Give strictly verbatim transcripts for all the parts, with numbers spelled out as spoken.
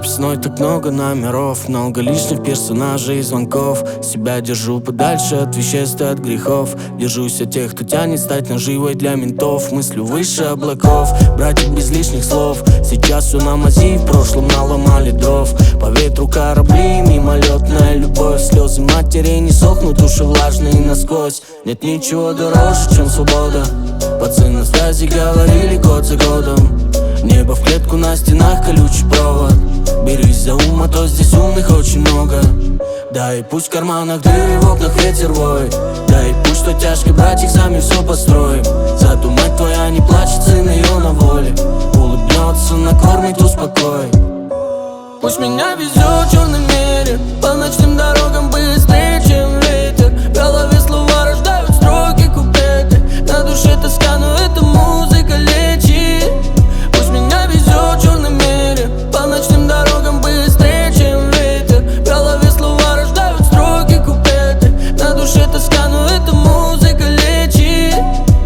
записной так много номеров, много лишних персонажей и звонков. Себя держу подальше от веществ и от грехов. Держусь от тех, кто тянет стать наживой для ментов. Мыслю выше облаков, братья без лишних слов. Сейчас все на мази, в прошлом наломали дров. По ветру корабли, мимолетная любовь. Слезы матери не сохнут, уши влажные насквозь. Нет ничего дороже, чем свобода. Пацаны на связи говорили год за годом. Небо в клетку, на стенах колючий провод. Берись за ум, а то здесь умных очень много. Да и пусть в карманах дыры, в окнах ветер воет. Да и пусть что тяжко, братья, сами все построим. Зато мать твоя не плачет, сын ее на воле. Улыбнется, накормит, успокоит. Пусть меня везет в черном мире, по ночным дорогам быстрее, чем ветер. В голове слова рождают строки, куплеты. На душе тоска, но эта музыка лечит. Пусть меня везет в черном мире, по ночным дорогам быстрее, чем ветер. В голове слова рождают строки, куплеты. На душе тоска, но эта музыка лечит.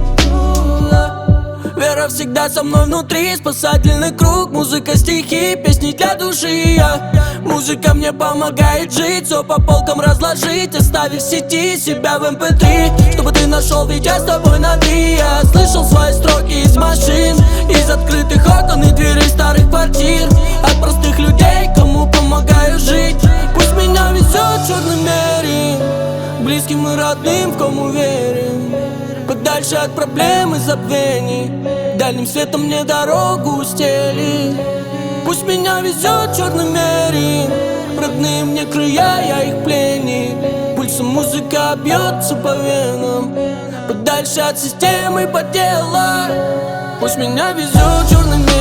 Вера всегда со мной внутри, спасательный круг. Музыка, стихи, песни для души я. Музыка мне помогает жить, все по полкам разложить, оставив в сети себя в эм пэ три. Чтобы ты нашел, ведь я с тобой на «ты». Я слышал свои строки из машин, из открытых окон и дверей старых квартир. От простых людей, кому помогаю жить. Пусть меня везет в черном мире, близким и родным, в ком уверен. Подальше от проблем и забвений, дальним светом мне дорогу устели. Пусть меня везет в черном мире, родные мне края, я их пленник. Пульсом музыка бьется по венам, подальше от системы, по делу. Пусть меня везет в черном мире.